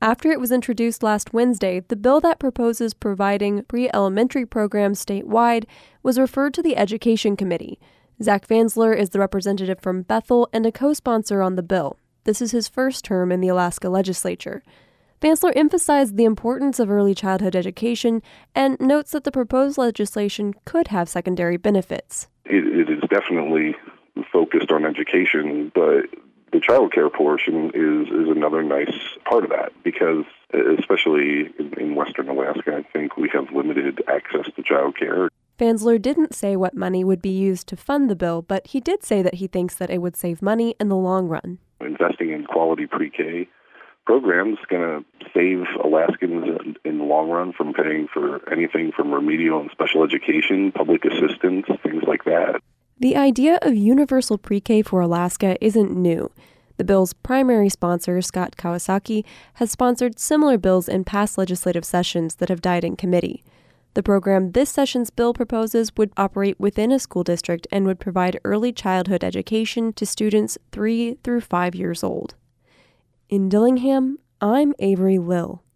After it was introduced last Wednesday, the bill that proposes providing pre-elementary programs statewide was referred to the Education Committee. Zach Vansler is the representative from Bethel and a co-sponsor on the bill. This is his first term in the Alaska legislature. Vansler emphasized the importance of early childhood education and notes that the proposed legislation could have secondary benefits. It is definitely focused on education, but the child care portion is another nice part of that because, especially in western Alaska, I think we have limited access to child care. Vansler didn't say what money would be used to fund the bill, but he did say that he thinks that it would save money in the long run. Investing in quality pre-K programs is going to save Alaskans in the long run from paying for anything from remedial and special education, public assistance, things like that. The idea of universal pre-K for Alaska isn't new. The bill's primary sponsor, Scott Kawasaki, has sponsored similar bills in past legislative sessions that have died in committee. The program this session's bill proposes would operate within a school district and would provide early childhood education to students 3 through 5 years old. In Dillingham, I'm Avery Lill.